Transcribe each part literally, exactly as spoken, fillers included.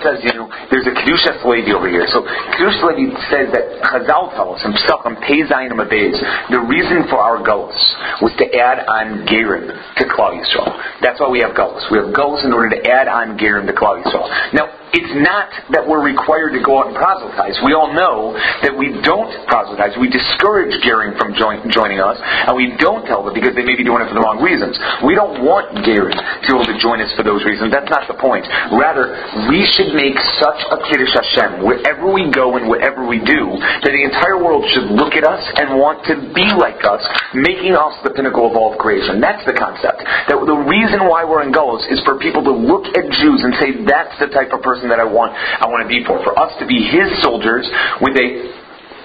There's a Kedusha Levi over here. So Kedusha Levi says that Chazal tell us in Pesachim Pei Zayin Amabez, the reason for our Golus was to add on Gerim to Klal Yisrael. That's why we have Golus. We have Golus in order to add on Gerim to Klal Yisrael. Now, it's not that we're required to go out and proselytize. We all know that we don't proselytize. We discourage Gerim from join, joining us, and we don't tell them because they may be doing it for the wrong reasons. We don't want Gerim to be able to join us for those reasons. That's not the point. Rather, we should make such a Kiddush Hashem wherever we go and whatever we do that the entire world should look at us and want to be like us, making us the pinnacle of all of creation. That's the concept. That the reason why we're in Golus is for people to look at Jews and say, that's the type of person that I want I want to be for. For us to be His soldiers with a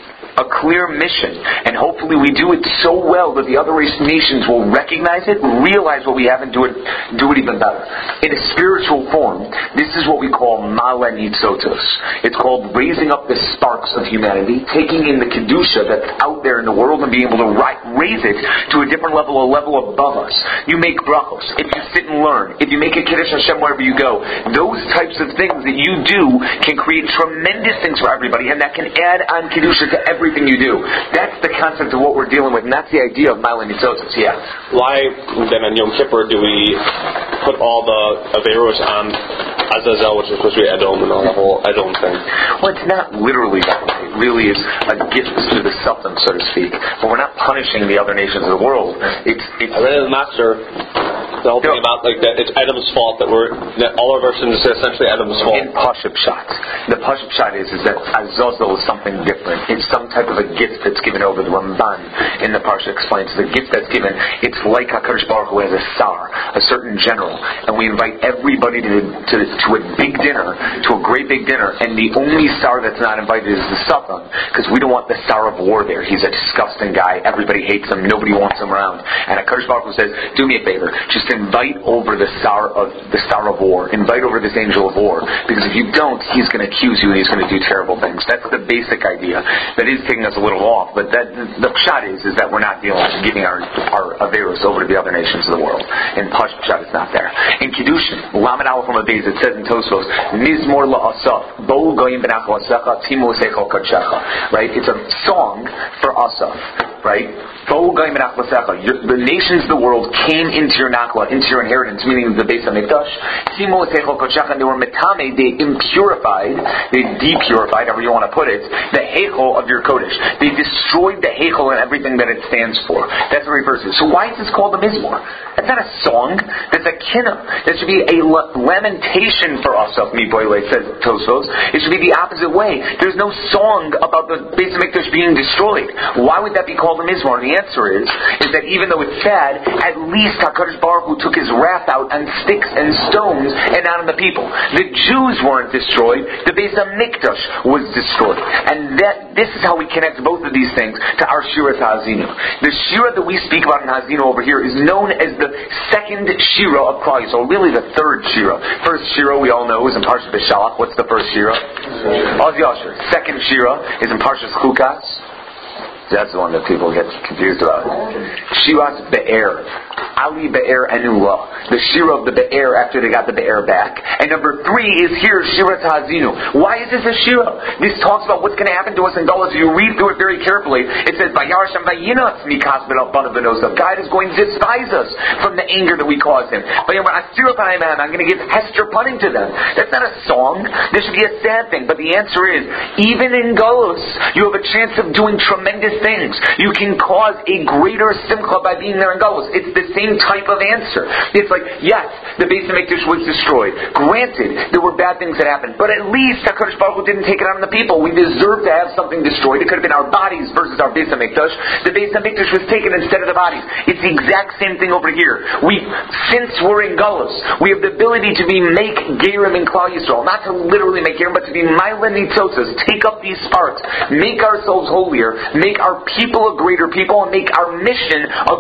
a clear mission, and hopefully we do it so well that the other race nations will recognize it, realize what we have, and do it do it even better. In a spiritual form, this is what we call Ma'ale Nitzotos. It's called raising up the sparks of humanity, taking in the Kedusha that's out there in the world and being able to ri- raise it to a different level, a level above us. You make brachos, if you sit and learn, if you make a Kiddush Hashem wherever you go, those types of things that you do can create tremendous things for everybody, and that can add on Kedusha to every everything you do. That's the concept of what we're dealing with, and that's the idea of Ma'ale Nitzotos. Yeah. Why then on Yom Kippur do we put all the Averos on Azazel, which is supposed to be Edom, and all the whole Edom thing? Well, it's not literally that way. It really is a gift to the Sultan, so to speak. But we're not punishing the other nations of the world. It's it's. I read in the Master the whole thing about like that it's Edom's fault that we're that all of our sins is essentially Edom's fault. In Pashup Shot, the Pashup Shot is is that Azazel is something different. It's some type of a gift that's given over. The Ramban in the Parsha explains the gift that's given. It's like HaKadosh Baruch Hu has a sar, a certain general, and we invite everybody to to, to a big dinner, to a great big dinner, and the only sar that's not invited is the Sultan, because we don't want the sar of war there. He's a disgusting guy. Everybody hates him. Nobody wants him around. And HaKadosh Baruch Hu says, do me a favor, just invite over the sar of the star of war. Invite over this angel of war, because if you don't, he's going to accuse you and he's going to do terrible things. That's the basic idea. That is taking us a little off, but that, the pshat is, is that we're not dealing with giving our, our Averos over to the other nations of the world. In Pash pshat, it's not there. In Kiddushin, Lamed Aleph Amabez, it says in Tosfos, Mizmor la'asaf, Bo goyim benach la'asecha, Timu l'seichel kadshecha. Right? It's a song for Asaf. Right? Bo goyim benach la'asecha. The nations of the world came into your nakla, into your inheritance, meaning the Beis HaMikdash. Timu l'seichel kadshecha, and they were metame, they impurified, they depurified, however you want to put it, the heichel of your Kodesh. They destroyed the heichel and everything that it stands for. That's what it refers to. So why is this called a mizmor? That's not a song. That's a kinna. That should be a lamentation for Asaf Miboile, says Tosfos. It should be the opposite way. There's no song about the Beis HaMikdash being destroyed. Why would that be called a mizmor? And the answer is, is that even though it's sad, at least HaKadosh Baruch Hu took His wrath out on sticks and stones and not on the people. The Jews weren't destroyed. The Beis HaMikdash was destroyed. And that this is how we connect both of these things to our Shira Hazinu. The Shira that we speak about in Hazinu over here is known as the second Shira of Klal Yisrael, really the third Shira. First Shira we all know is in Parshas Beshalach. What's the first Shira? Oz Yasher. Second Shira is in Parshas Chukas. That's the one that people get confused about. Shiras Be'er. Ali Be'er Enula. The Shira of the Be'er after they got the Be'er back. And number three is here, Shira Hazinu. Why is this a Shira? This talks about what's going to happen to us in Galus. If you read through it very carefully, it says, Vayarasham Vayinas Mikas B'nal B'nosav. God is going to despise us from the anger that we cause Him. I'm going to give Hester punning to them. That's not a song. This should be a sad thing. But the answer is, even in Galus, you have a chance of doing tremendous things. You can cause a greater simcha by being there in Galus. It's the same type of answer. It's like, yes, the Beis HaMikdash was destroyed. Granted, there were bad things that happened, but at least HaKadosh Baruch Hu didn't take it out on the people. We deserve to have something destroyed. It could have been our bodies versus our Beis HaMikdash. The Beis HaMikdash was taken instead of the bodies. It's the exact same thing over here. We, since we're in Galus, we have the ability to be make Gerim in Klal Yisrael. Not to literally make Gerim, but to be Ma'ale Nitzotos. Take up these sparks. Make ourselves holier. Make our people a greater people, and make our mission a greater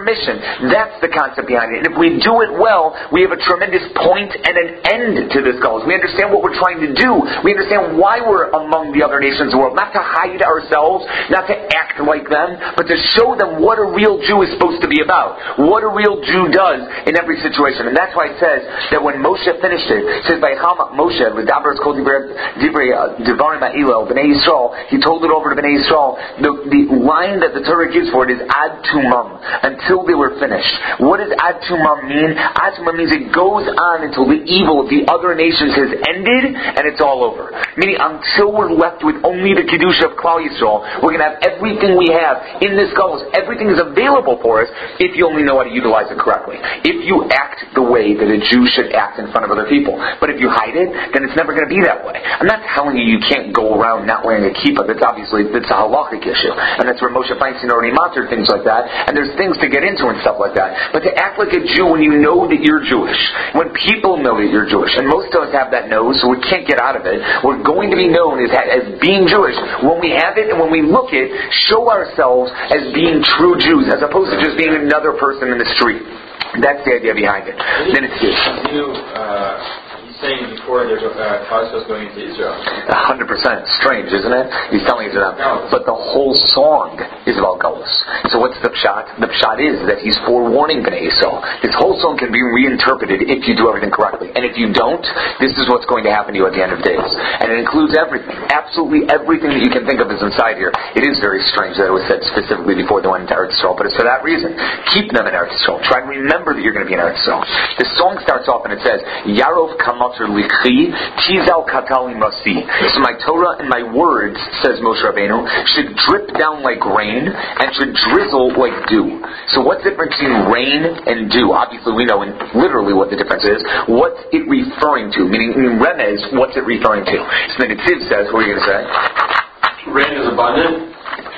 mission. That's the concept behind it. And if we do it well, we have a tremendous point and an end to this goal. We understand what we're trying to do. We understand why we're among the other nations of the world. Not to hide ourselves, not to act like them, but to show them what a real Jew is supposed to be about. What a real Jew does in every situation. And that's why it says that when Moshe finished it, it says, Vaycham Moshe, L'daber Kol Divrei Devarim Ha'ilel, Bnei Yisrael, he told it over to Bnei Yisrael. The, the line that the Torah gives for it is Ad Tumam, until they were finished. What does Ad Tumam mean? Ad Tumam means it goes on until the evil of the other nations has ended and it's all over. Meaning until we're left with only the Kedusha of Klal Yisrael, we're going to have everything we have in this Golos. Everything is available for us if you only know how to utilize it correctly. If you act the way that a Jew should act in front of other people. But if you hide it, then it's never going to be that way. I'm not telling you you can't go around not wearing a kippah. That's obviously, that's a halachic issue. And that's where Moshe Feinstein already monitored things like that. And there's things to get into and stuff like that. But to act like a Jew when you know that you're Jewish, when people know that you're Jewish, and most of us have that nose, so we can't get out of it, we're going to be known as, as being Jewish. When we have it and when we look it, show ourselves as being true Jews, as opposed to just being another person in the street. That's the idea behind it. Then it's good. You, uh, saying before there's a uh, Klal going into Israel. A hundred percent. Strange, isn't it? He's telling you that. No. But the whole song is about Golos. So what's the pshat? The pshat is that he's forewarning Bnei Yisrael. This whole song can be reinterpreted if you do everything correctly. And if you don't, this is what's going to happen to you at the end of days. And it includes everything. Absolutely everything that you can think of is inside here. It is very strange that it was said specifically before they went into Eretz Yisrael, but it's for that reason. Keep them in Eretz Yisrael. Try to remember that you're going to be in Eretz Yisrael. The song starts off and it says, Yarov Kamal Likhi, Tizal Katali Masi. So my Torah and my words, says Moshe Rabbeinu, should drip down like rain and should drizzle like dew. So what's the difference between rain and dew? Obviously we know in literally what the difference is. What's it referring to? Meaning in Remez, what's it referring to? So then the Tiv says, what are you going to say? Rain is abundant.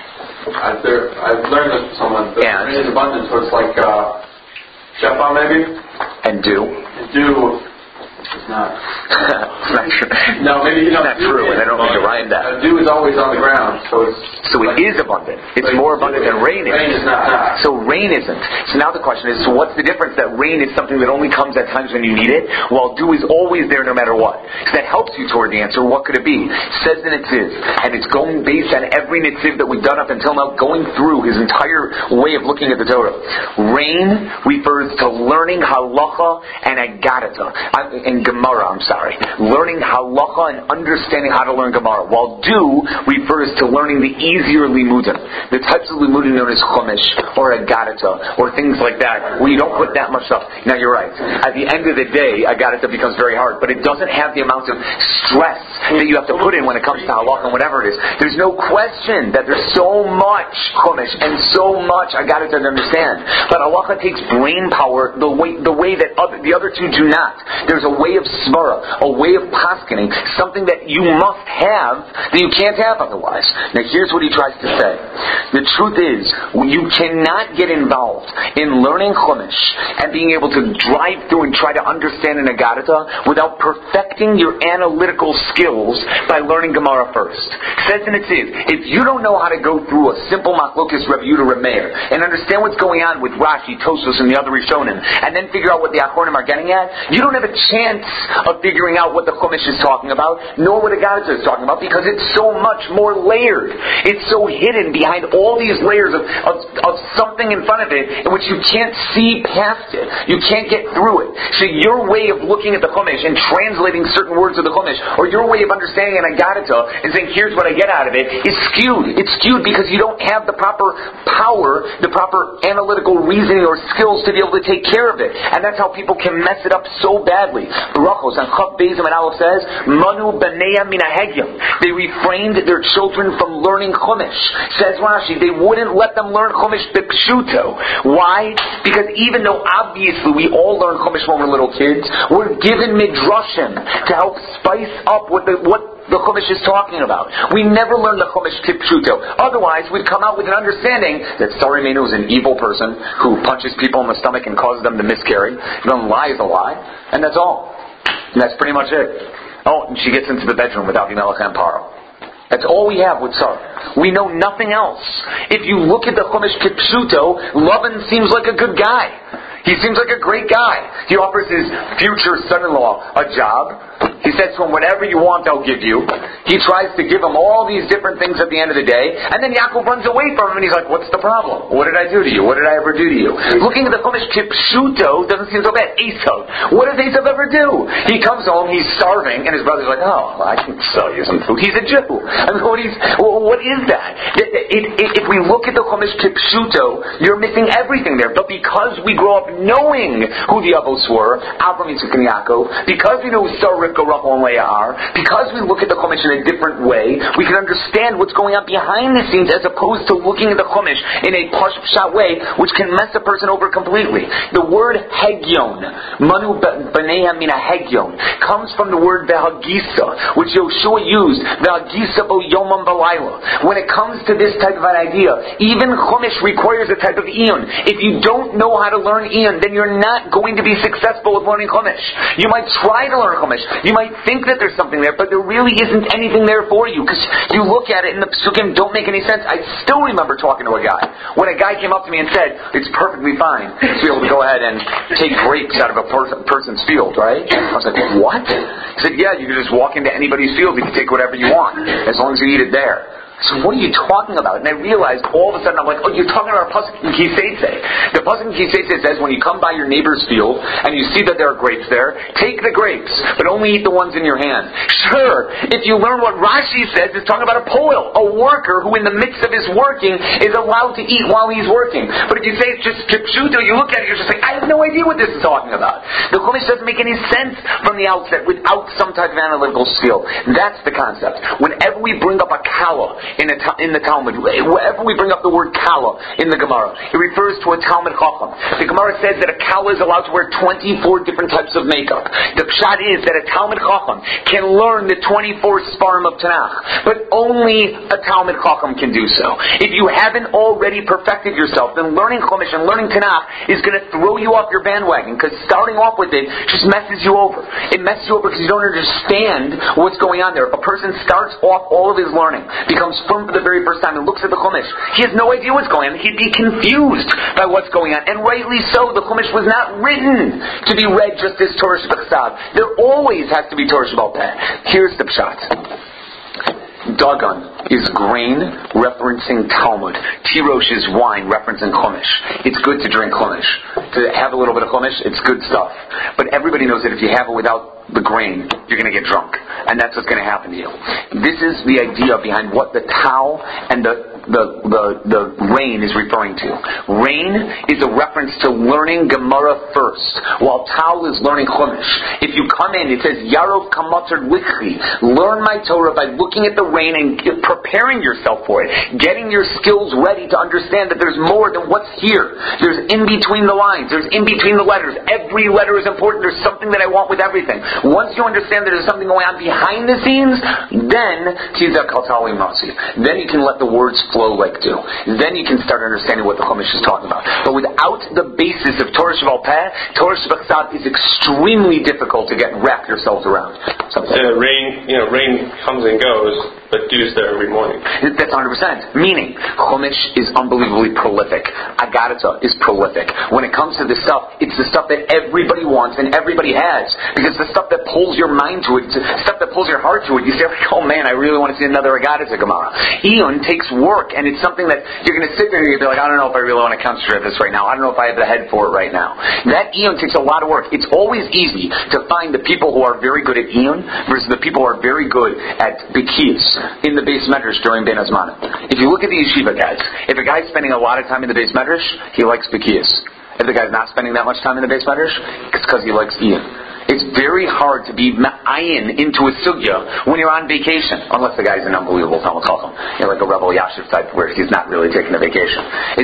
I've, there, I've learned this from someone. The And? rain is abundant, so it's like uh, Shefa maybe? And dew? And dew. It's not. It's not true. No, maybe you know. It's not true, and I don't mean to rhyme that. Uh, dew is always on the ground, so it's. So it like, is abundant. It's like, more abundant than rain is. Rain is not. So rain isn't. So now the question is, so what's the difference that rain is something that only comes at times when you need it, while dew is always there no matter what? So that helps you toward the answer. What could it be? Says the Netziv, and it's going based on every Netziv that we've done up until now, going through his entire way of looking at the Torah. Rain refers to learning halacha and agadata, and Gemara, I'm sorry. Learning halacha and understanding how to learn Gemara. While dew refers to learning the easier limudim. The types of limudim known as chumash or agadata or things like that, where you don't put that much stuff. Now you're right. At the end of the day, agadata becomes very hard, but it doesn't have the amount of stress that you have to put in when it comes to halacha and whatever it is. There's no question that there's so much chumash and so much agadata to understand. But halacha takes brain power the way the way that other, the other two do not. There's a way of svara, a way of paskening, something that you must have that you can't have otherwise. Now here's what he tries to say. The truth is, you cannot get involved in learning chumash and being able to drive through and try to understand an agadata without perfecting your analytical skills by learning Gemara first. Says in Netziv, if you don't know how to go through a simple machlokes Reb Yehuda Reb Meir and understand what's going on with Rashi, Tosfos, and the other Rishonim, and then figure out what the Achronim are getting at, you don't have a chance of figuring out what the Chumash is talking about, nor what Agadata is talking about, because it's so much more layered. It's so hidden behind all these layers of, of, of something in front of it in which you can't see past it. You can't get through it. So your way of looking at the Chumash and translating certain words of the Chumash, or your way of understanding an Agadata and saying, here's what I get out of it, is skewed. It's skewed because you don't have the proper power, the proper analytical reasoning or skills to be able to take care of it. And that's how people can mess it up so badly. Barachos and Chav Bezim and Aleph says, Manu B'neya Minahegyam. They refrained their children from learning Chumash. Says Rashi, they wouldn't let them learn Chumash B'Pshuto. Why? Because even though obviously we all learn Chumash when we're little kids, we're given midrashim to help spice up what the what the Chumash is talking about. We never learn the Chumash Kipshuto. Otherwise, we'd come out with an understanding that Sari Menu is an evil person who punches people in the stomach and causes them to miscarry. Then lie is a lie, and that's all. And that's pretty much it. Oh, and she gets into the bedroom with Avimelech and Paro. That's all we have with Sarah. We know nothing else. If you look at the Chumash Kipshuto, Lavan seems like a good guy. He seems like a great guy. He offers his future son-in-law a job. He says to him, whatever you want, I'll give you. He tries to give him all these different things at the end of the day. And then Yaakov runs away from him and he's like, what's the problem? What did I do to you? What did I ever do to you? Looking at the Chumash Kipshuto doesn't seem so bad. Esav. What does Esav ever do? He comes home, he's starving, and his brother's like, oh, well, I can sell you some food. He's a Jew. I mean, what is, what is that? It, it, it, if we look at the Chumash Kipshuto, you're missing everything there. But because we grow up knowing who the Avos were, Avraham, Yitzchak, and Yaakov, because we know who Sarah, Rivka, Rachel, and Leah are, because we look at the Chumash in a different way, we can understand what's going on behind the scenes as opposed to looking at the Chumash in a pashut way, which can mess a person over completely. The word Hegyon, Manu B'nei Mina Hegyon, comes from the word V'hagisa, which Yoshua used, V'hagisa Bo Yomam B'layla. When it comes to this type of an idea, even Chumash requires a type of Iyun. If you don't know how to learn Iyun, then you're not going to be successful with learning Chumash. You might try to learn Chumash. You might think that there's something there, but there really isn't anything there for you. Because you look at it and the psukim don't make any sense. I still remember talking to a guy. When a guy came up to me and said, it's perfectly fine to be able to go ahead and take grapes out of a per- person's field, right? I was like, what? He said, yeah, you can just walk into anybody's field. You can take whatever you want, as long as you eat it there. So what are you talking about? And I realized all of a sudden, I'm like, oh, you're talking about Pasuk in Kiseitse. The Pasuk in Kiseitse says when you come by your neighbor's field and you see that there are grapes there, take the grapes, but only eat the ones in your hand. Sure, if you learn what Rashi says, it's talking about a poel, a worker who in the midst of his working is allowed to eat while he's working. But if you say it's just kipshuto, you look at it, you're just like, I have no idea what this is talking about. The Chumash doesn't make any sense from the outset without some type of analytical skill. That's the concept. Whenever we bring up a kala, In, a, in the Talmud, wherever we bring up the word kala in the Gemara, it refers to a Talmud Chacham. The Gemara says that a kala is allowed to wear twenty-four different types of makeup. The pshat is that a Talmud Chacham can learn the twenty-four Sfarim of Tanakh, but only a Talmud Chacham can do so. If you haven't already perfected yourself, then learning Chumash and learning Tanakh is going to throw you off your bandwagon, because starting off with it just messes you over. It messes you over because you don't understand what's going on there. If a person starts off all of his learning, becomes from for the very first time and looks at the Chumash, he has no idea what's going on. He'd be confused by what's going on. And rightly so. The Chumash was not written to be read just as Torah Shebachsav. There always has to be Torah Shebal Peh. Here's the pshat. Dagan is grain referencing Talmud. Tirosh is wine referencing Chumash. It's good to drink Chumash. To have a little bit of Chumash, it's good stuff. But everybody knows that if you have it without the grain, you're going to get drunk. And that's what's going to happen to you. This is the idea behind what the tau and the the, the, the rain is referring to. Rain is a reference to learning Gemara first, while tau is learning Chumash. If you come in, it says, Yarov Kamatzard Wikli. Learn my Torah by looking at the rain and preparing yourself for it. Getting your skills ready to understand that there's more than what's here. There's in between the lines. There's in between the letters. Every letter is important. There's something that I want with everything. Once you understand that there's something going on behind the scenes, then Tizak Kaltali Masi. Then you can let the words flow like do. Then you can start understanding what the Chumash is talking about. But without the basis of Torah Shebal Peh, Torah Shebachsav is extremely difficult to get wrap yourselves around. Something. So rain, you know, rain comes and goes, but dew's there every morning. That's one hundred percent. Meaning, Chumash is unbelievably prolific. Agadata is prolific. When it comes to this stuff, it's the stuff that everybody wants and everybody has. Because the stuff that pulls your mind to it, the stuff that pulls your heart to it, you say, oh man, I really want to see another Agadata Gemara. Iyun takes work, and it's something that you're going to sit there and you're going to be like, I don't know if I really want to concentrate this right now. I don't know if I have the head for it right now. That Iyun takes a lot of work. It's always easy to find the people who are very good at Iyun versus the people who are very good at Bekiyus in the Beis Medrash during Ben Azmanim. If you look at the yeshiva guys, if a guy's spending a lot of time in the Beis Medrash, he likes Bekiyus. If the guy's not spending that much time in the Beis Medrash, it's because he likes Iyun. It's very hard to be ma'ayin into a sugya when you're on vacation, unless the guy's an unbelievable Talmud Chacham, you know, like a Rebel Yashiv type, where he's not really taking a vacation. It's just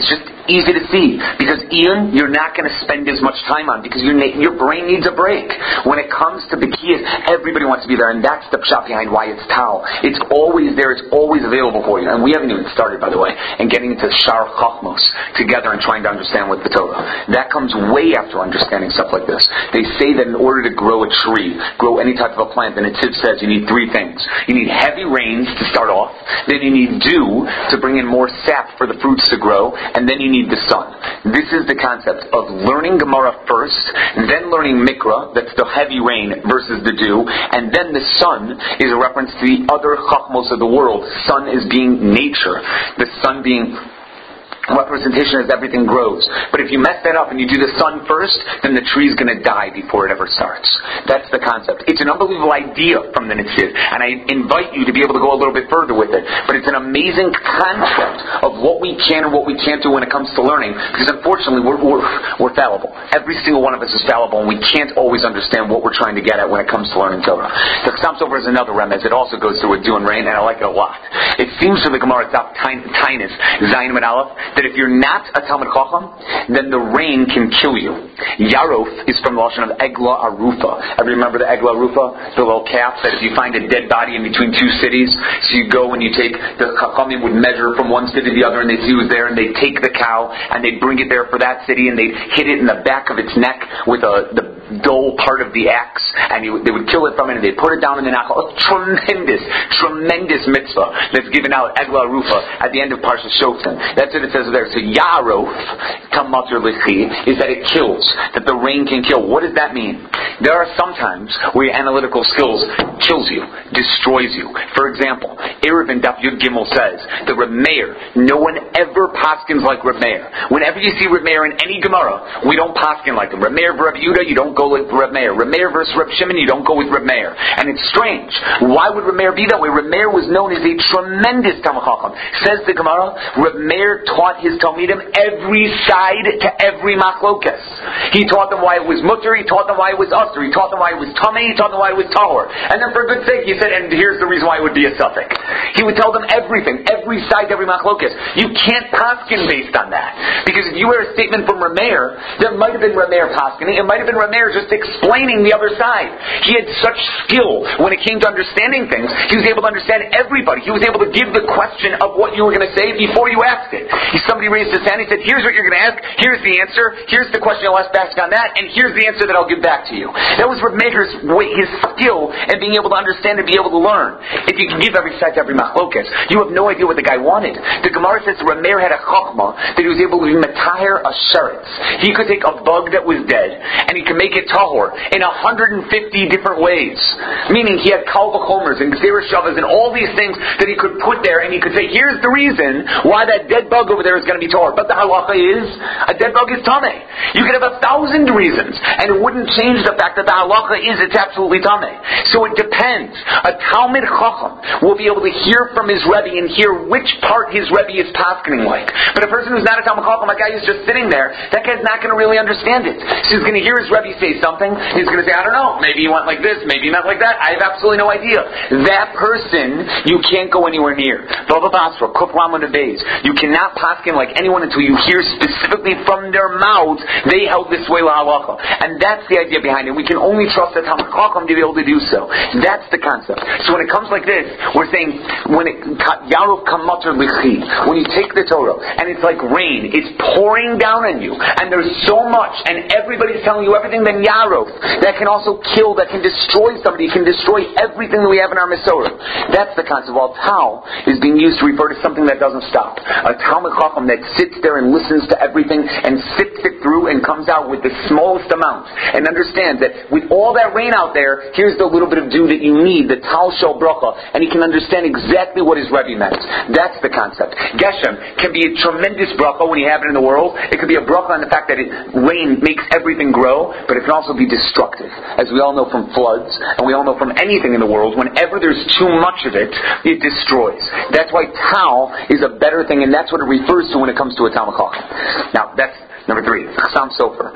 easy to see. Because Ian, you're not going to spend as much time on because your your brain needs a break. When it comes to Bekiyas, everybody wants to be there, and that's the pshat behind why it's Tal. It's always there. It's always available for you. And we haven't even started, by the way, in getting into Shar Chachmos together and trying to understand with the Torah. That comes way after understanding stuff like this. They say that in order to grow a tree, grow any type of a plant, and it says you need three things. You need heavy rains to start off, then you need dew to bring in more sap for the fruits to grow, and then you need the sun. This is the concept of learning Gemara first, then learning Mikra, that's the heavy rain versus the dew, and then the sun is a reference to the other chachmos of the world. Sun is being nature. The sun being representation as everything grows. But if you mess that up and you do the sun first, then the tree's going to die before it ever starts. That's the concept. It's an unbelievable idea from the Nitziv, and I invite you to be able to go a little bit further with it. But it's an amazing concept of what we can and what we can't do when it comes to learning, because unfortunately we're, we're, we're fallible. Every single one of us is fallible, and we can't always understand what we're trying to get at when it comes to learning Torah. The Chassam Sofer is another remez. It also goes through with dew and rain, and I like it a lot. It seems to the Gemara Tzaf Tainus, Zayin and Aleph, that if you're not a Talmid Chacham, then the rain can kill you. Yarof is from the Lashon of Egla Arufa. Ever remember the Egla Arufa? The little calf that if you find a dead body in between two cities, so you go and you take, the Chachamim would measure from one city to the other, and they'd see who's there, and they'd take the cow, and they'd bring it there for that city, and they'd hit it in the back of its neck with a, the dull part of the axe, and you, they would kill it from it, and they'd put it down in the nachal. A tremendous, tremendous mitzvah that's given out, Egla Arufa, at the end of Parshas Shoftim. That's what it says there. So Yarof, Tamatur Lichi, is that it kills, that the rain can kill. What does that mean? There are some times where your analytical skills kills you, destroys you. For example, Erev in Daf Yud Gimel says, the Reb Meir, no one ever paskins like Reb Meir. Whenever you see Reb Meir in any Gemara, we don't paskin like him. Reb Meir versus Reb Yehuda, you don't go with Reb Meir. Reb Meir versus Reb Shimon, you don't go with Reb Meir. And it's strange. Why would Reb Meir be that way? Reb Meir was known as a tremendous Talmid Chacham. Says the Gemara, Reb Meir taught his Talmidim every side to every machlokes. He taught them why it was mutter, he taught them why it was usher, he taught them why it was tamei, he taught them why it was tahor. And then for good sake, he said, and here's the reason why it would be a suffix. He would tell them everything, every side to every machlokes. You can't paskin based on that. Because if you hear a statement from Rameir, there might have been Rameir paskining, it might have been Rameir just explaining the other side. He had such skill when it came to understanding things, he was able to understand everybody. He was able to give the question of what you were going to say before you asked it. He, somebody raised his hand, he said, here's what you're going to ask, here's the answer, here's the question I'll ask back on that, and here's the answer that I'll give back to you. That was Reb Meir's way, his skill in being able to understand and be able to learn. If you can give every side to every machlokes, you have no idea what the guy wanted. The Gemara says Reb Meir had a chachma that he was able to be mataher a sheretz. He could take a bug that was dead and he could make it tahor in one hundred fifty different ways. Meaning he had kal v'chomers and gzera shavas and all these things that he could put there, and he could say, here's the reason why that dead bug over there is going to be tahor. But the halacha is, a dead bug is tamei. You could have a thousand reasons, and it wouldn't change the fact that the halacha is, it's absolutely tamei. So it depends. A Talmid Chacham will be able to hear from his Rebbe and hear which part his Rebbe is paskening like. But a person who's not a Talmid Chacham, a guy who's just sitting there, that guy's not going to really understand it. So he's going to hear his Rebbe say something, he's going to say, I don't know, maybe he went like this, maybe he meant like that, I have absolutely no idea. That person, you can't go anywhere near. Baba Basra, Kuf Rama Nebeis. You cannot paskin like anyone until you hear specifically from their mouths, they held this way la halacha. And that's the idea behind it. We can only trust the Talmid Chacham to be able to do so. That's the concept. So when it comes like this, we're saying, when it, Yarov Kamater Lichi, when you take the Torah, and it's like rain, it's pouring down on you, and there's so much, and everybody's telling you everything, then Yarov, that can also kill, that can destroy somebody, can destroy everything that we have in our Masorah. That's the concept. While Tal is being used to refer to something that doesn't stop. A Talmid Chacham that sits there and listens to everything, and sifts it through, and comes out with the smallest amount, and understands that with all that rain out there, here's the little bit of dew that you need, the Tal Shel Bracha, and he can understand exactly what his Rebbe meant. That's the concept. Geshem can be a tremendous bracha when you have it in the world. It could be a bracha in the fact that it, rain makes everything grow, but it can also be destructive. As we all know from floods, and we all know from anything in the world, whenever there's too much of it, it destroys. That's why Tal is a better thing, and that's what it refers to when it comes to a Talmid Chacham. Now, that's number three, Chassam Sofer.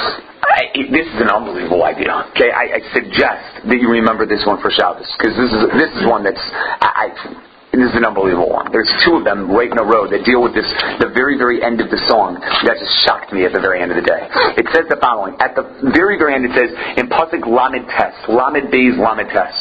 I, this is an unbelievable idea. Okay, I, I suggest that you remember this one for Shabbos, because this is this is one that's I, I this is an unbelievable one. There's two of them right in a row that deal with this, the very, very end of the song. That just shocked me at the very end of the day. It says the following. At the very, very end it says, in Pasuk Lamed Tes, Lamed Beis Lamed Tes.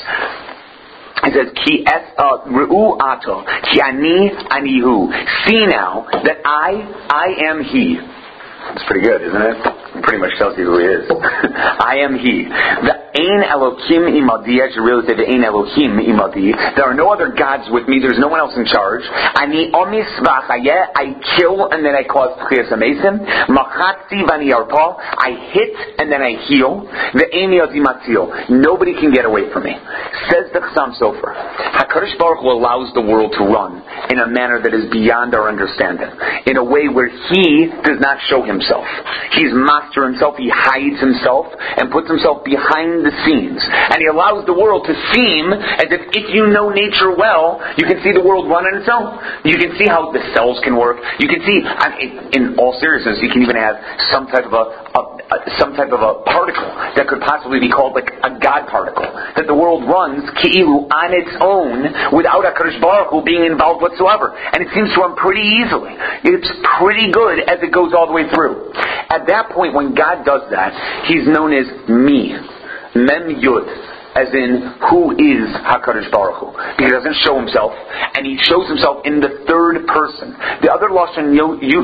It says, Ki es Re'u ato, ki ani anihu. See now that I, I am he. It's pretty good, isn't it? It pretty much tells you who he is. I am he. The Ein Elokim imadi. I should really say the Ein Elohim imadi. There are no other gods with me. There's no one else in charge. Ani omis v'achayeh. I kill and then I cause tchias amesim. Machatzi v'ani arpa. I hit and then I heal. The Ein Yodi matzil. Nobody can get away from me. Says the Chassam Sofer. HaKadosh Baruch Hu allows the world to run in a manner that is beyond our understanding. In a way where He does not show Himself. He's master Himself. He hides Himself and puts Himself behind the scenes. And He allows the world to seem as if if you know nature well, you can see the world run on its own. You can see how the cells can work. You can see, in all seriousness, you can even have some type of a, a, a some type of a particle that could possibly be called like a God particle. That the world runs ki'ilu on its own without HaKadosh Baruch Hu being involved whatsoever. And it seems to run pretty easily. It's pretty good as it goes all the way through. At that point, when God does that, He's known as me. Mem Yud, as in, who is HaKadosh Baruch Hu? He doesn't show Himself, and He shows Himself in the third person. The other lashon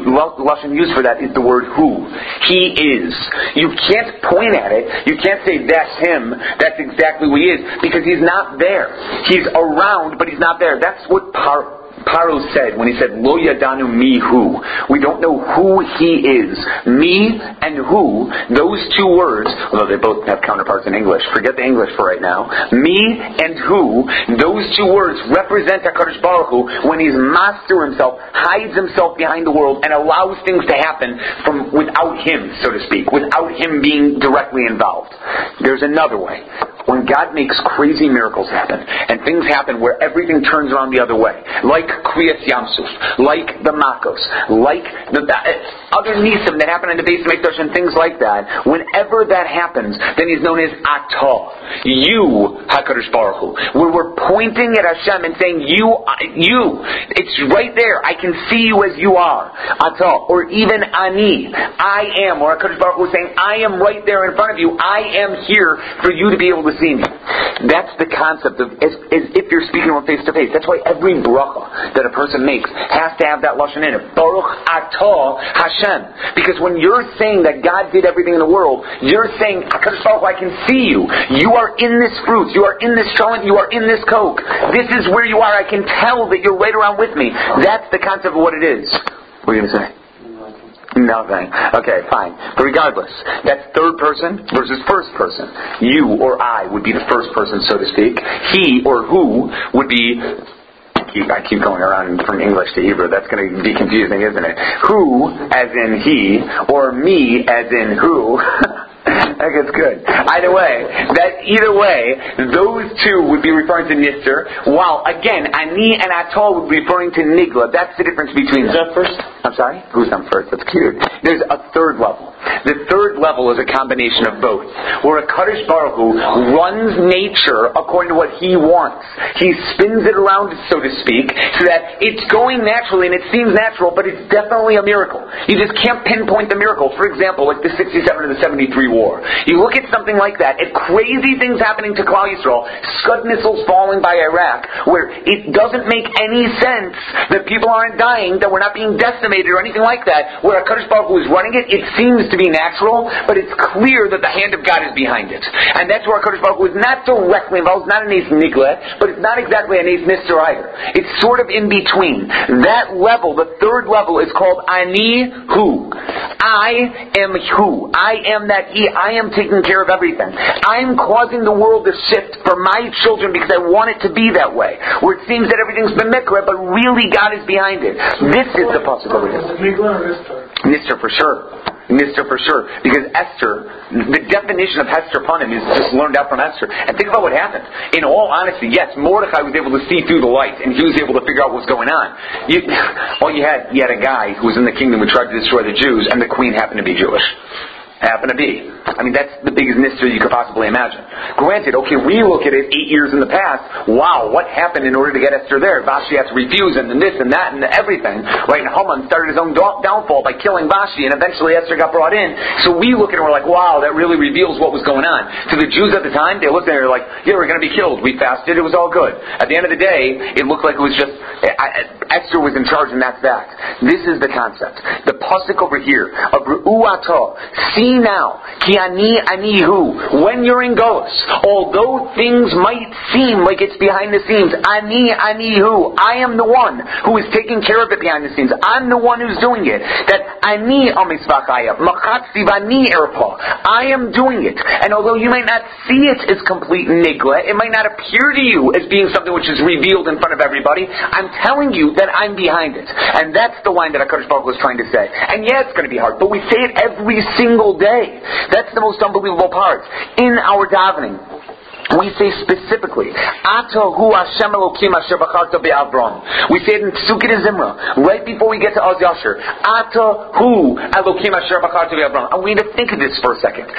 used for that is the word who. He is. You can't point at it. You can't say, that's Him. That's exactly who He is, because He's not there. He's around, but He's not there. That's what Par... Paro said when he said, Lo yadanu mi hu. We don't know who he is. Me and who, those two words, although they both have counterparts in English, forget the English for right now. Me and who, those two words represent HaKadosh Baruch Hu when He's master Himself, hides Himself behind the world, and allows things to happen from without Him, so to speak, without Him being directly involved. There's another way. When God makes crazy miracles happen, and things happen where everything turns around the other way, like Kriyas Yamsuf, like the Makos, like the, the uh, other Nisim that happen in the Beis Mikdash and things like that, whenever that happens, then He's known as Atah. You, HaKadosh Baruch Hu. Where we're pointing at Hashem and saying, you, you, it's right there, I can see you as you are. Atah. Or even Ani, I am, or HaKadosh Baruch Hu is saying, I am right there in front of you, I am here for you to be able to see me. That's the concept of as, as if you're speaking to Him face to face. That's why every bracha that a person makes has to have that lashon in it. Baruch atah Hashem. Because when you're saying that God did everything in the world, you're saying, HaKadosh Baruch Hu, I can see you. You are in this fruit. You are in this cholent. You are in this coke. This is where you are. I can tell that you're right around with me. That's the concept of what it is. What are you going to say? Nothing. Okay, fine. But regardless, that's third person versus first person. You or I would be the first person, so to speak. He or who would be... I keep going around from English to Hebrew. That's going to be confusing, isn't it? Who, as in he, or me, as in who... That gets good. Either way, that either way, those two would be referring to Nister, while again, Ani and Atol would be referring to Nigla. That's the difference between them. Who's that first? I'm sorry? Who's on first? That's cute. There's a third level. The third level is a combination of both, where a Kadosh Baruch Hu runs nature according to what He wants. He spins it around, so to speak, so that it's going naturally and it seems natural, but it's definitely a miracle. You just can't pinpoint the miracle. For example, like the sixty-seven and the seventy-three war. You look at something like that, at crazy things happening to Klal Yisrael, Scud missiles falling by Iraq, where it doesn't make any sense that people aren't dying, that we're not being decimated or anything like that, where HaKadosh Baruch Hu is running it, it seems to be natural, but it's clear that the hand of God is behind it. And that's where HaKadosh Baruch Hu is not directly involved. It's not an Ace Nigla, but it's not exactly an Ace Nister either. It's sort of in between. That level, the third level, is called Ani Hu. I am who. I am that He. I am taking care of everything. I'm causing the world to shift for my children because I want it to be that way. Where it seems that everything's been mikra, but really God is behind it. This is the possibility. Nister for sure. Nister for sure. Because Esther, the definition of Hester Panim is just learned out from Esther. And think about what happened. In all honesty, yes, Mordechai was able to see through the light, and he was able to figure out what's going on. You, all you had, you had a guy who was in the kingdom who tried to destroy the Jews, and the queen happened to be Jewish. happen to be? I mean, that's the biggest mystery you could possibly imagine. Granted, okay, we look at it eight years in the past. Wow, what happened in order to get Esther there? Vashti had to refuse, and then this and that and everything. Right? And Haman started his own downfall by killing Vashti, and eventually Esther got brought in. So we look at it and we're like, wow, that really reveals what was going on. To the Jews at the time, they looked at it and they were like, yeah, we're going to be killed. We fasted, it was all good. At the end of the day, it looked like it was just Esther was in charge, and that's that. This is the concept. The pasuk over here of Ru'ata, see now, ki ani ani hu. When you're in Golus, although things might seem like it's behind the scenes, ani ani hu. I am the one who is taking care of it behind the scenes. I'm the one who's doing it. That ani amisvachaya, machatzi vani erpa. I am doing it. And although you might not see it as complete nigla, it might not appear to you as being something which is revealed in front of everybody, I'm telling you that I'm behind it. And that's the line that HaKadosh Baruch Hu was trying to say. And yeah, it's going to be hard, but we say it every single day. That's the most unbelievable part. In our davening, we say specifically, Ata hu Hashem Elokim asher bacharta be'Avram. We say it in Pesukei Zimra, right before we get to Oz Yasher. Ata hu Elokim asher bacharta be'Avram. And we need to think of this for a second.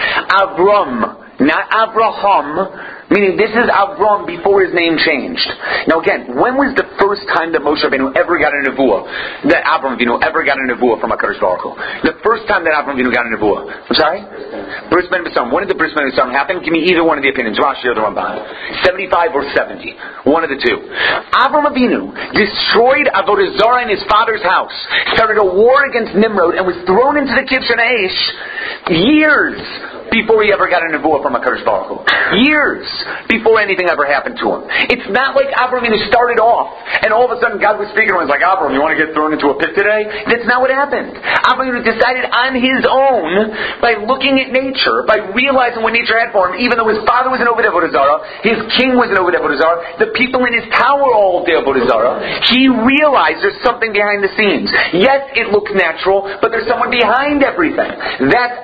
Avram, not Abraham. Meaning this is Avram before his name changed. Now again, when was the first time that Moshe Rabbeinu ever got a nevuah? That Avram Avinu ever got a nevuah from HaKadosh Baruch Hu? The first time that Avram Avinu got a nevuah. I'm sorry? Bris Ben B'Sam. When did the Bris Ben B'Sam happen? Give me either one of the opinions. Rashi or the Ramban. seventy-five or seventy. One of the two. Avram Avinu destroyed Avodah Zarah in his father's house. Started a war against Nimrod and was thrown into the Kivshan Aish years before he ever got a nevuah from HaKadosh Baruch Hu. Years before anything ever happened to him. It's not like Avram Avinu started off and all of a sudden God was speaking to him and was like, Avram, you want to get thrown into a pit today? That's not what happened. Avram Avinu decided on his own, by looking at nature, by realizing what nature had for him, even though his father was an Oved Avodah Zarah, his king was an Oved Avodah Zarah, the people in his tower are all Oved Avodah Zarah, he realized there's something behind the scenes. Yes, it looks natural, but there's someone behind everything. That's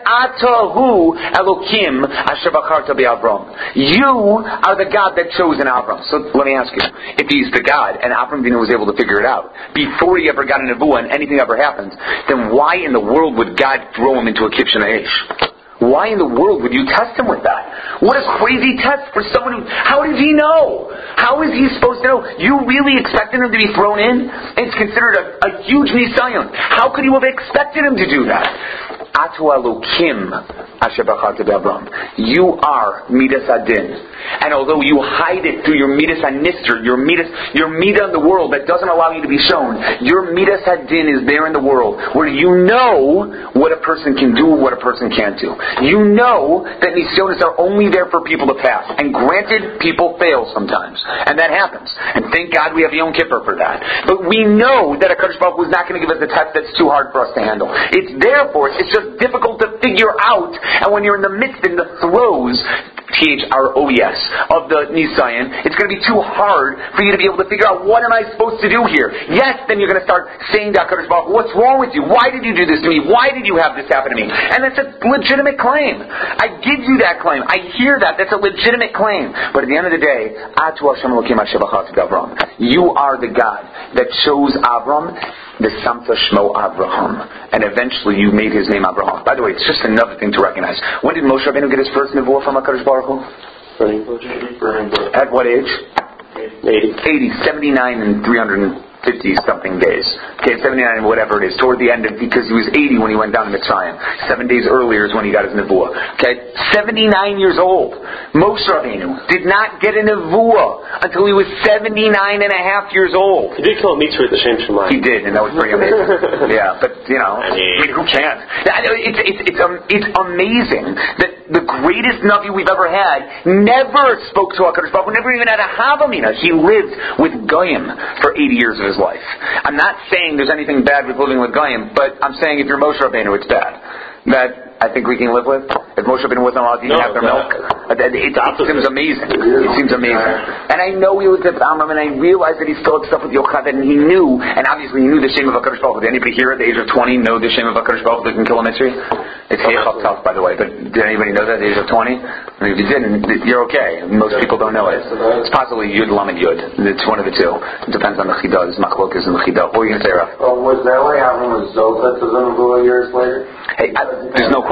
Atahu Elokim asher bacharta be'Avram. You are the God that chose in Avram. So let me ask you, if he's the God and Avram Avinu was able to figure it out before he ever got a nevuah and anything ever happened, then why in the world would God throw him into a Kivshan Aish? Why in the world would you test him with that? What a crazy test for someone who... How does he know? How is he supposed to know? You really expected him to be thrown in? It's considered a, a huge nisayon. How could you have expected him to do that? Atu Elokim asher bacharta be'Avram. You are Midas Adin. And although you hide it through your Midas Anister, your Midas, your Midah in the world that doesn't allow you to be shown, your Midas Adin is there in the world where you know what a person can do and what a person can't do. You know that Nisyonis are only there for people to pass. And granted, people fail sometimes. And that happens. And thank God we have Yom Kippur for that. But we know that HaKadosh Baruch Hu is not going to give us a test that's too hard for us to handle. It's there for us. It's just difficult to figure out. And when you're in the midst, in the throes, T H R O E S, of the Nisayan, it's going to be too hard for you to be able to figure out, what am I supposed to do here? Yes, then you're going to start saying to HaKadosh Baruch Hu, what's wrong with you? Why did you do this to me? Why did you have this happen to me? And that's a legitimate claim. I give you that claim. I hear that. That's a legitimate claim. But at the end of the day, Atu Hashem Elokim asher bacharta be'Avram. You are the God that chose Avram, the Samta Shmo Avraham, and eventually you made his name Avraham. By the way, it's just another thing to recognize. When did Moshe Rabbeinu get his first nevuah from HaKadosh Baruch Hu? At what age? eighty. eighty, seventy-nine and three hundred fifty something days. Okay, seventy-nine, whatever it is, toward the end of, because he was eighty when he went down to Mitzrayim. Seven days earlier is when he got his nevuah. Okay, seventy-nine years old. Moshe Rabbeinu did not get a nevuah until he was seventy-nine and a half years old. He did kill a mitzvah at the Shem Shemayim. He did, and that was pretty amazing. Yeah, but you know, I mean, who can't? It's it's it's um, it's amazing that the greatest Navi we've ever had never spoke to HaKadosh Baruch Hu, never even had a Havamina. He lived with Goyim for eighty years of his life. I'm not saying there's anything bad with living with Goyim, but I'm saying if you're Moshe Rabbeinu, it's bad. That I think we can live with. If Moshe Rabbeinu wasn't allowed to even no, have their no. milk, it, it, it seems amazing. It seems amazing. And I know he was at Amram, and I realized that he still had stuff with Yochad, and he knew, and obviously he knew the shame of HaKadosh Baruch Hu. Did anybody here at the age of twenty know the shame of HaKadosh Baruch Hu that can kill a Mitzri? It's Heichal tough, by the way, but did anybody know that at the age of twenty? I mean, if you didn't, you're okay. Most people don't know it. It's possibly Yud Lamed Yud. It's one of the two. It depends on the Chidah. There's Machlokas and the Chidah. What were you going to say, Raph? Well, was that why Avram was Zolta to the Nevuah years later? Hey, I, there's no question.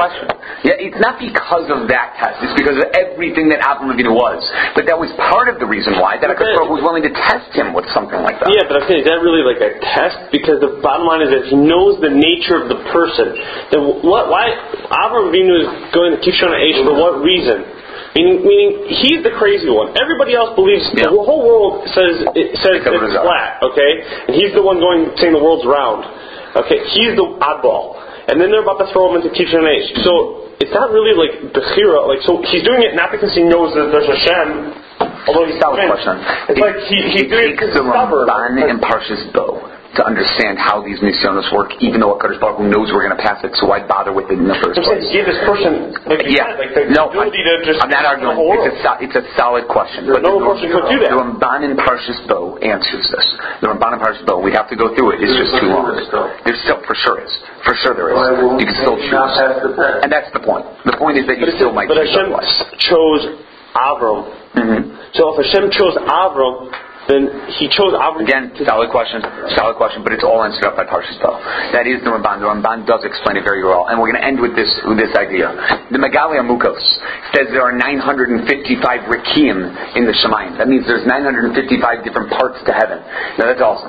question. Yeah, it's not because of that test. It's because of everything that Avram Avinu was. But that was part of the reason why that HaKadosh Baruch Hu was willing to test him with something like that. Yeah, but I'm saying, is that really like a test? Because the bottom line is that he knows the nature of the person. Then what? Why Avram Avinu is going to Kishon Aish for what reason? Meaning, meaning he's the crazy one. Everybody else believes yeah. the whole world says it says it's flat. Okay, and he's the one going saying the world's round. Okay, he's the oddball. And then they're about to throw him into Kishon Aish. So it's not really like Bechira. Like, so he's doing it not because he knows that there's Hashem, although he's solid question. It's it, like he, he's it doing it because he's stubborn. Ramban and Parshas Bo to understand how these nisyonos work, even though HaKadosh Baruch Hu knows we're going to pass it, so why bother with it in the first place? place? He gave this person, like you yeah. said, like the no, ability to just I'm not arguing. It's a, so, it's a solid question. But no person could do that. The Ramban and Parshas Bo answers this. The Ramban and Parshas Bo, we have to go through it. It's just too long. There's still, for sure is. For sure there is. You can still choose. And that's the point. The point is that you still might choose. But Hashem chose Avram. Mm-hmm. So if Hashem chose Avram, then he chose Avram. Again, solid question, solid question, but it's all answered up by Parshas Bo. That is the Ramban. The Ramban does explain it very well, and we're going to end with this with this idea. The Megali Amukos says there are nine hundred fifty-five Rekiim in the Shemayim. That means there's nine hundred fifty-five different parts to heaven. Now that's awesome.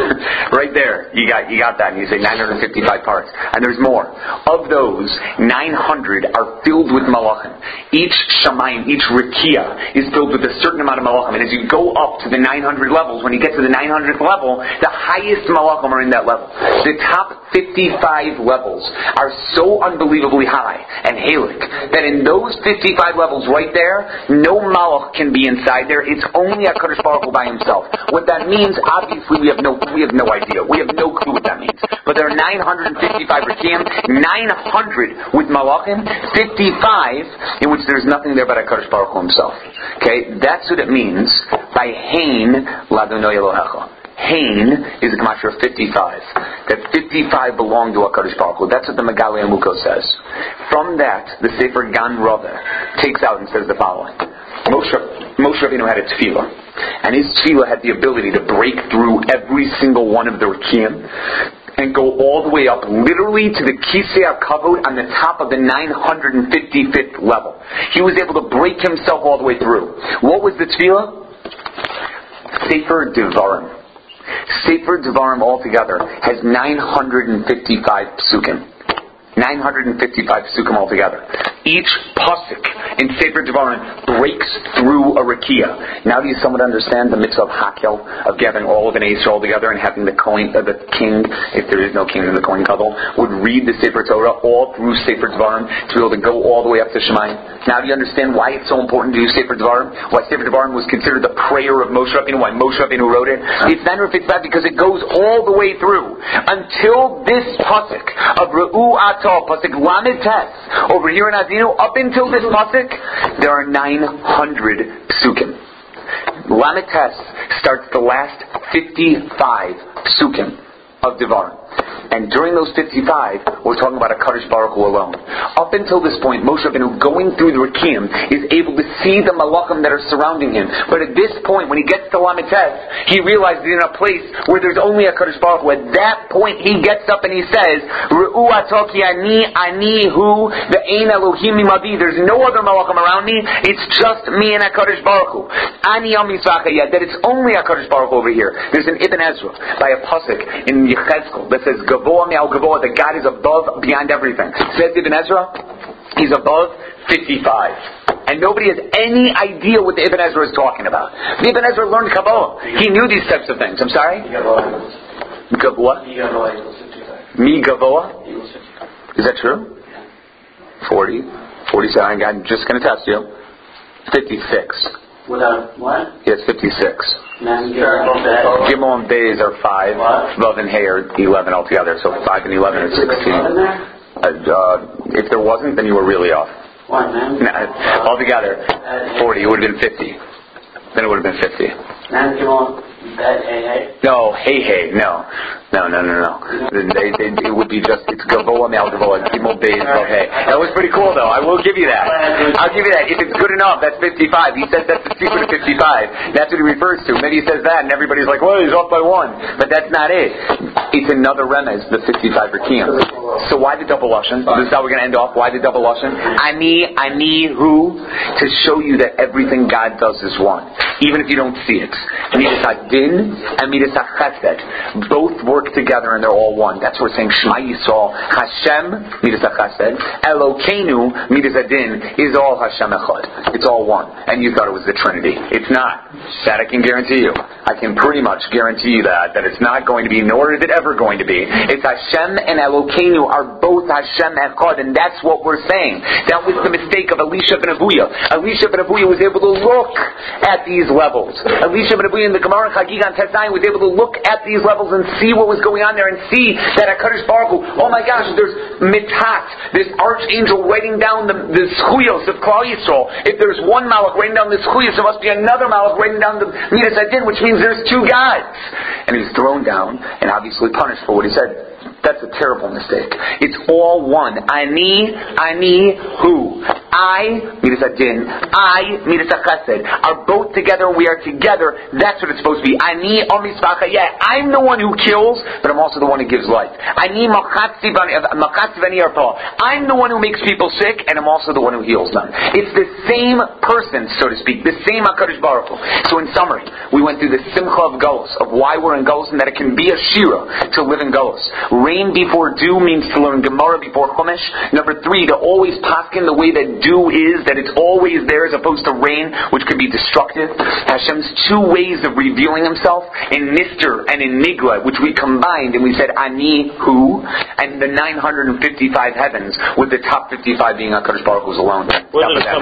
Right there, you got you got that, and you say nine hundred fifty-five parts, and there's more. Of those, nine hundred are filled with Malachim. Each Shemayim, each Rekia is filled with a certain amount of Malachim, and as you go up to the nine hundred levels, when you get to the nine hundredth level, the highest Malachim are in that level. The top fifty-five levels are so unbelievably high and halik that in those fifty-five levels right there, no Malach can be inside there. It's only HaKadosh Baruch Hu by himself. What that means, obviously, we have no we have no idea. We have no clue what that means. But there are nine hundred fifty-five Rekiim, nine hundred with Malachim, fifty-five in which there's nothing there but HaKadosh Baruch Hu himself. Okay, that's what it means by Hain Ladonai Elohecha. Hain is a gematria of fifty-five. That fifty-five belong to HaKadosh Baruch Hu. That's what the Megali Amukos says. From that, the Sefer Gan Raveh takes out and says the following. Moshe, Moshe Rabbeinu had a tefillah, and his tefillah had the ability to break through every single one of the Rekiim and go all the way up, literally to the Kisei HaKavod on the top of the nine hundred fifty-fifth level. He was able to break himself all the way through. What was the tefillah? Sefer Devarim. Sefer Devarim altogether has nine hundred fifty-five psukim. nine hundred fifty-five psukim altogether. Each pasuk in Sefer Devarim breaks through a rakia. Now do you somewhat understand the mitzvah of Hakel, of gathering all of an Yisrael together and having the Kohen, uh, the king, if there is no king in the Kohen Gadol, would read the Sefer Torah all through Sefer Devarim to be able to go all the way up to Shemayim. Now do you understand why it's so important to do Sefer Devarim? Why Sefer Devarim was considered the prayer of Moshe Rabbeinu? Why Moshe Rabbeinu wrote it? It's nine hundred fifty-five because it goes all the way through until this pasuk of Re'u Atah, pasuk Lamed Tes, over here in Azinu, up until this pasuk, there are nine hundred psukim. Lamed Tes starts the last fifty-five psukim of Devarim. And during those fifty-five, we're talking about a HaKadosh Baruch Hu alone. Up until this point, Moshe Rabbeinu, going through the Rekiim, is able to see the Malachim that are surrounding him. But at this point, when he gets to Lamed Tes, he realizes he's in a place where there's only a HaKadosh Baruch Hu. At that point, he gets up and he says, Re'u atah ki ani, ani hu, ve'ein Elohim imadi. There's no other Malachim around me. It's just me and HaKadosh Baruch Hu. Ani al mizracha yad. That it's only HaKadosh Baruch Hu over here. There's an Ibn Ezra by a pasuk in Yechezkel that says, Gavoa me'al Gavoa, that God is above, beyond everything. Says Ibn Ezra, he's above fifty-five. And nobody has any idea what the Ibn Ezra is talking about. The Ibn Ezra learned Kabbalah. He knew these types of things. I'm sorry? Gavoa? Mi Gavoa? Is that true? forty, forty-seven, I'm just going to test you. fifty-six. Without what? Yes, fifty-six. Gimel and Beis are five. Vav and Hey are eleven altogether. So five and eleven is sixteen. Uh, uh, if there wasn't, then you were really off. What, man? Altogether, forty. It would have been fifty. Then it would have been fifty. That hey hey. No, hey hey, no. No, no, no, no. They, they, it would be just, it's Gavoa Me'al Gavoa, Gimel Beis Vav Hey. That was pretty cool though, I will give you that. I'll give you that. If it's good enough, that's fifty-five. He says that's the secret of fifty-five. That's what he refers to. Maybe he says that and everybody's like, well, he's off by one. But that's not it. It's another remez, the fifty-five Rakiyim. So why the double Lashon? This is how we're going to end off. Why the double Lashon? Ani, ani, who? To show you that everything God does is one. Even if you don't see it. Midas HaDin and Midas HaChesed. Both work together and they're all one. That's what we're saying. Shema Yisrael, Hashem, Midas HaChesed, Elokeinu, Midas HaDin, is all Hashem Echad. It's all one. And you thought it was the Trinity. It's not. That I can guarantee you. I can pretty much guarantee you that, that it's not going to be, nor is it ever going to be. It's Hashem and Elokeinu are both Hashem Echad, and that's what we're saying. That was the mistake of Elisha ben Avuya. Elisha ben Avuya was able to look at these levels. Elisha ben Avuya in the Gemara Chagigan Tezayin was able to look at these levels and see what was going on there and see that HaKadosh Baruch Hu, oh my gosh, there's mitat, this archangel writing down the, the schuyos of Klal Yisrael. If there's one malach writing down the schuyos, there must be another malach writing down the Midas HaDin, which means there's two gods. And he was thrown down and obviously punished for what he said. That's a terrible mistake. It's all one. Ani, ani, who? I, Midas HaDin, I, Midas HaChesed, are both together. We are together. That's what it's supposed to be. Ani, Omisvacha. Yeah, I'm the one who kills, but I'm also the one who gives life. Ani, Machatzi Vani Arpa. I'm the one who makes people sick, and I'm also the one who heals them. It's the same person, so to speak, the same HaKadosh Baruch Hu. So in summary, we went through the Simcha of Golus, of why we're in Golus, and that it can be a shira to live in Golus. Rain before dew means to learn Gemara before Chumash. Number three, to always paskin the way that dew is, that it's always there as opposed to rain, which could be destructive. Hashem's two ways of revealing Himself, in Nister and in Nigla, which we combined and we said Ani, who, and the nine hundred fifty-five heavens, with the top fifty-five being HaKadosh Baruch Hu's alone.